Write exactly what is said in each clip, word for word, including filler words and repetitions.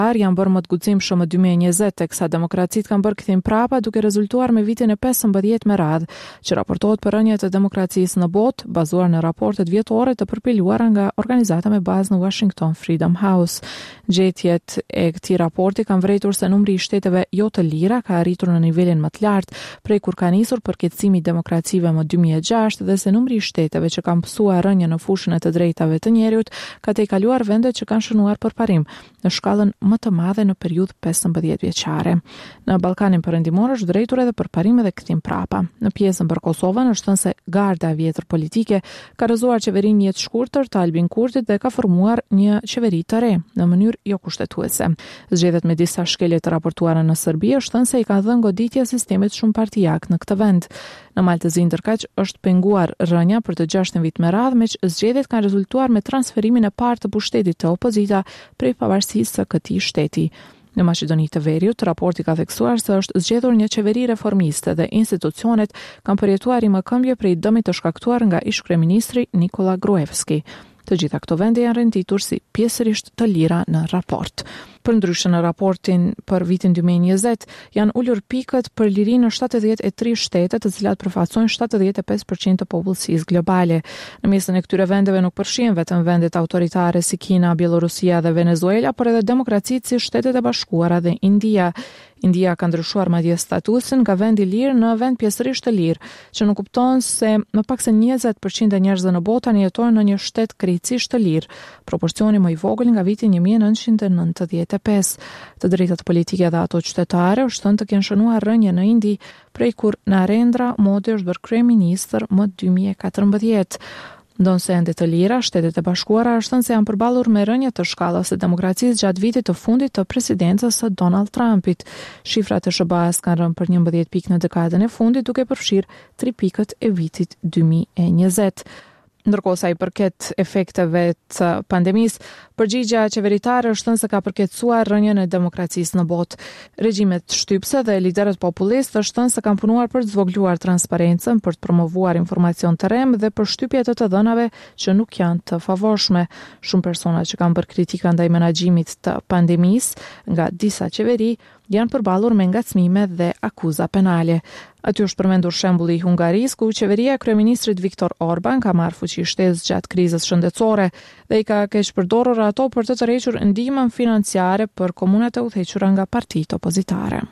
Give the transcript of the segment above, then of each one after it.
janë bërë më të guximshëm në dy mijë e njëzet, teksa demokracitë kanë bërë kthim prapa duke rezultuar me vitin e pesëmbëdhjetë me radhë, që raportohet për rënjët e demokracisë në botë, bazuar në raportet vjetore të përpiluara nga organizata me bazë në Washington Freedom House. Gjetjet e këtij raporti kanë vërejtur se numri i shteteve jo të lira ka arritur në nivelin më të lartë prej kur ka nisur përkeqësimi i demokracive më dy mijë e gjashtë dhe se numri i shteteve që kanë pësuar rënje në fushën e të drejtave të njerëzit ka tejkaluar vendet që kanë shënuar për parim në shkallën më të madhe në periudhë pesëmbëdhjetë vjeçare. Në Ballkanin Perëndimor është drejtur edhe për parim edhe kthim prapa. Në pjesën për Kosovën është thënë se garda e vjetër politike ka rrëzuar qeverinë një të shkurtër të Albin Kurtit dhe ka formuar një qeveri të re në mënyrë jo kushtetuese. Zgjedhjet me disa shkelje të raportuara në Serbi është thënë se i ka dhënë goditje sistemit shumë partijak në këtë vend. Në Malë të Zindërkaq është penguar rënja për të gjashtën vit me radhë, me që zgjedhjet kanë rezultuar me transferimin e parë të pushtetit të opozita prej pavarësisë së këtij shteti. Në Maqedoni të Veriut, raporti ka theksuar se është zgjedhur një qeveri reformiste dhe institucionet kanë përjetuar rrëmëkëmbje prej dëmit të shkaktuar nga ish-kryeministri Nikola Gruevski. Të gjitha këto vende janë renditur si pjesërisht të lira në raport. Përndryshe në raportin për vitin dy mijë e njëzet, janë ulur pikët për liri në shtatëdhjetë e tre shtete, të cilat përfaqësojnë shtatëdhjetë e pesë përqind të popullsisë globale. Në mesën e këtyre vendeve nuk përfshihen vetëm vendet autoritare si Kina, Bielorusia dhe Venezuela, por edhe demokracitë si Shtetet e Bashkuara dhe India. India ka ndryshuar madje statusin nga vend i lirë në vend pjesërisht të lirë, që nuk kupton se më pak se njëzet përqind e njerëzve në botë tani jetojnë në një shtet krejtësisht të lirë, proporcioni më i vogël nga viti një mijë e nëntëqind e nëntëdhjetë e pesë. Të drejtat politike dhe ato qytetare është thënë të kenë shënuar rënje në Indi, prej kur Narendra Modi është bërë kryeministër më dy mijë e katërmbëdhjetë. Ndonse ende të lira, Shtetet e Bashkuara është thënë se janë përballur me rënje të shkallës së demokracisë gjatë vitit të fundit të presidencës së Donald Trumpit. Shifrat e S B A-s kanë rënë për njëmbëdhjetë pikë në dekadën e fundit, duke përfshirë tri pikët e vitit dy mijë e njëzet. Ndërkohë sa i përket efekteve të pandemisë, përgjigjja qeveritare është thënë se ka përkeqësuar rënjen e demokracisë në botë. Regjimet shtypse dhe liderët populistë është thënë se kanë punuar për të zvogëluar transparencën, për të promovuar informacion të rrem dhe për shtypje të të dhënave që nuk janë të favorshme. Shumë persona që kanë bërë kritika ndaj menaxhimit të pandemisë nga disa qeveri janë përballur me ngacmime dhe akuza penale. Aty është përmendur shembulli i Hungarisë, ku qeveria e kryeministrit Viktor Orban ka marrë fuqi shtesë gjatë krizës shëndetësore dhe i ka keq përdorur ato për të tërhequr ndihmën financiare për komunat e udhëhequra nga partitë opozitare.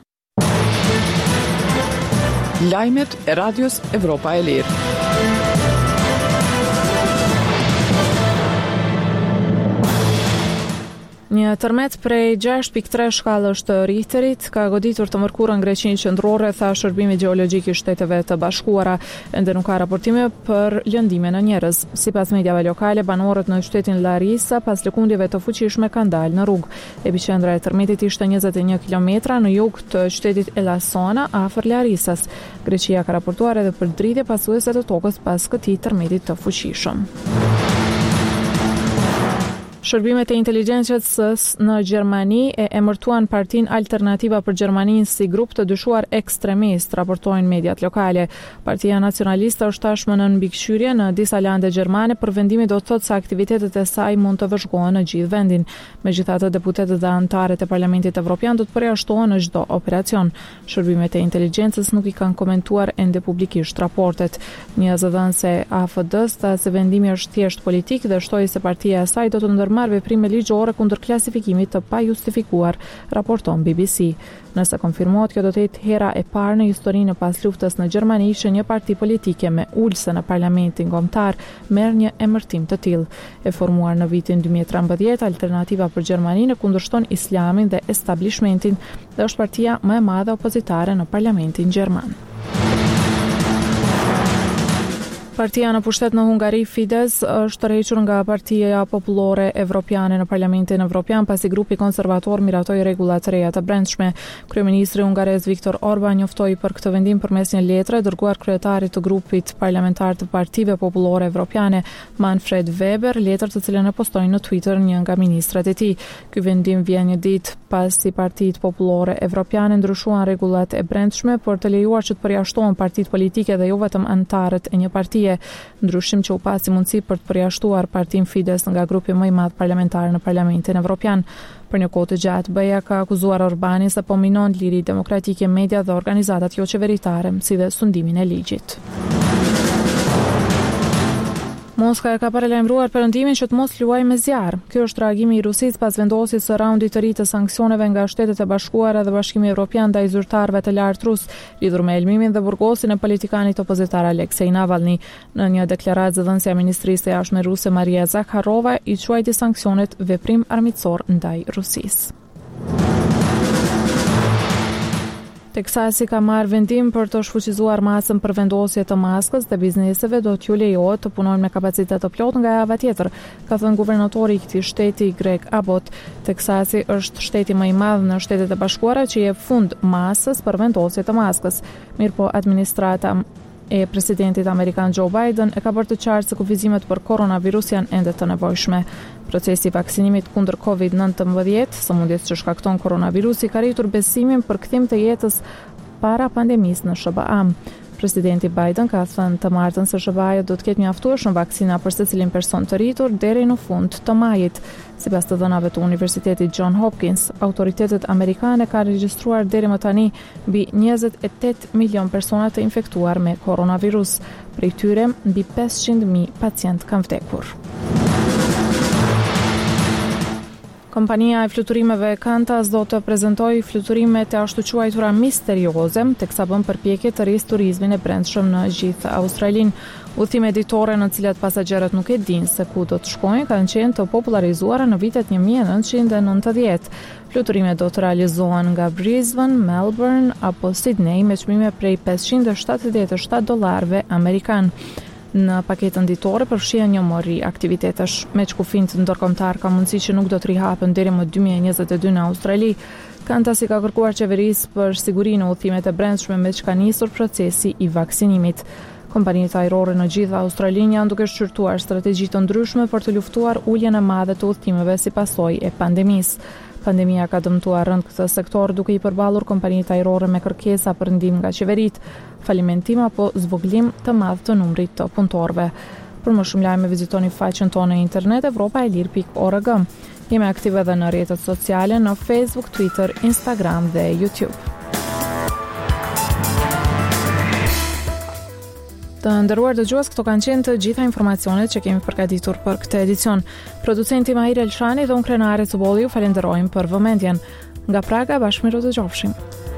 Lajmet e Radios Evropa e Lirë. Një tërmet prej gjashtë pikë tre shkallës të Richterit ka goditur të mërkurën Greqinë qendrore, tha Shërbimi Gjeologjik i Shteteve të Bashkuara, ende nuk ka raportime për lëndime në njerëz. Sipas mediave lokale, banorët në qytetin Larisa pas lëkundjeve të fuqishme kanë dalë në rrugë. Epiqendra e tërmetit ishte njëzet e një kilometra në jug të qytetit Elasona, afër Larisas. Greqia ka raportuar edhe për dridhje pasuese të tokës pas këtij tërmeti të fuqishëm. Shërbimet e inteligjencës në Gjermani e emërtuan Partinë Alternativa për Gjermaninë si grup të dyshuar ekstremist, raportojnë mediat lokale. Partia Nacionaliste është tashmë në mbikëqyrje në disa lande gjermane, për vendimi do të thotë se aktivitetet e saj mund të vëzhgohen në gjithë vendin. Megjithatë, deputetët dhe anëtarët e Parlamentit Evropian do të përjashtohen në çdo operacion. Shërbimet e inteligjencës nuk i kanë komentuar ende publikisht raportet. Një zëdhënëse e A F D-s tha se vendimi është thjesht politik dhe shtoi se partia e saj do të marrë veprime ligjore kundër klasifikimit të pajustifikuar, raporton B B C. Nëse konfirmohet, kjo do të jetë hera e parë në historinë pas luftës në Gjermani që një parti politike me ulse në parlamentin kombëtar merr një emërtim të tillë. E formuar në vitin dy mijë e trembëdhjetë, Alternativa për Gjermaninë kundërshton islamin dhe establishmentin dhe është partia më e madhe opozitare në parlamentin gjerman. Partia në pushtet në Hungari, Fidesz, është tërhequr nga Partia Popullore Evropiane në Parlamentin Evropian pasi grupi konservator miratoi rregulla të reja të brendshme. Kryeministri hungarez Viktor Orban njoftoi për këtë vendim përmes një letre dërguar kryetarit të grupit parlamentar të Partive Popullore Evropiane, Manfred Weber, letër të cilën e postoi në Twitter një nga ministrat e tij. Ky vendim vjen një ditë pasi Partitë Popullore Evropiane ndryshuan rregullat e brendshme për të lejuar që të përjashtohen partitë politike dhe jo vetëm anëtarët e një partie. dje, ndryshim që u pasi mundësi për të përjashtuar Partin Fides nga grupi më i madh parlamentar në Parlamentin Evropian. Për një kohë të gjatë, B E A ka akuzuar Orbanin se po minon liri demokratike, media dhe organizatat jo qeveritare, si dhe sundimin e ligjit. Moska e ka paralajmëruar perëndimin që të mos luajë me zjarr. Ky është reagimi i Rusisë pas vendosjes së raundit të ri të sanksioneve nga Shtetet e Bashkuara dhe Bashkimi Evropian ndaj zyrtarëve të lartë rus, lidhur me elmimin dhe burgosin e politikanit opozitar Aleksej Navalny. Në një deklaratë, zëdhënësja e Ministrisë së Jashtme ruse Maria Zakharova i quajti sanksionet veprim armiqësor ndaj Rusisë. Teksasi ka marrë vendim për të shfuqizuar masën për vendosje të maskës dhe bizneseve do t'ju lejohet të punojnë me kapacitet të plot nga java tjetër, ka thënë guvernatori i këtij shteti Greg Abbott. Teksasi është shteti më i madh në Shtetet e Bashkuara që jep fund masës për vendosje të maskës. Mirëpo administrata e presidentit amerikan Joe Biden e ka bërë të qartë se kufizimet për koronavirus janë ende të nevojshme. Procesi i vaksinimit kundër kovid nëntëmbëdhjetë, sëmundjes që shkakton koronavirusi, ka rritur besimin për kthim të jetës para pandemisë në S B A. Presidenti Biden ka thënë të martën se S B A do të ketë mjaftueshëm vaksina për secilin person të rritur deri në fund të majit. Sipas të dhënave të Universitetit John Hopkins, autoritetet amerikane kanë regjistruar deri më tani mbi njëzet e tetë milion persona të infektuar me koronavirus. Prej tyre, mbi pesëqind mijë pacient kanë vdekur. Kompania e fluturimeve Qantas do të prezantojë fluturimet e ashtu quajtura misterioze, teksa bën përpjekje të rrisë turizmin e brendshëm në gjithë Australinë. Udhëtime ditore në cilat pasagerët nuk e dinë se ku do të shkojnë kanë qenë të popularizuara në vitet një mijë e nëntëqind e nëntëdhjetë. Fluturimet do të realizohen nga Brisbane, Melbourne apo Sydney me çmime prej pesëqind e shtatëdhjetë e shtatë dollarëve amerikan. Në paketën ditore përfshihen një morri aktivitetesh. Me shkufin të ndërkombëtar ka mundësi që nuk do të rihapen deri më dy mijë e njëzet e dy në Australi. Qantas i ka kërkuar qeverisë për siguri në udhëtimet e brendshme me që ka nisur procesi i vaksinimit. Kompanitë ajrore në gjithë Australinë janë duke shqyrtuar strategji të ndryshme për të luftuar uljen e madhe të udhëtimeve si pasojë e pandemisë. Pandemia ka dëmtuar rënd këtë sektor duke i përballur kompanitë ajrore me kërkesa për ndihmë nga qeveritë, falimentim apo zvogëlim të madh të numrit të punëtorëve. Për më shumë lajme vizitoni faqen tonë në internet europa e lir pikë org. Jemi aktive edhe në rrjetet sociale në Facebook, Twitter, Instagram dhe YouTube. Të nderuar dëgjues, këto kanë qenë të gjitha informacionet që kemi përgatitur për këtë edicion. Producenti Mahir Elshani dhe unë Krenare Cubolli ju falenderojmë për vëmendjen. Nga Praga, bashkë miru të gjofshim.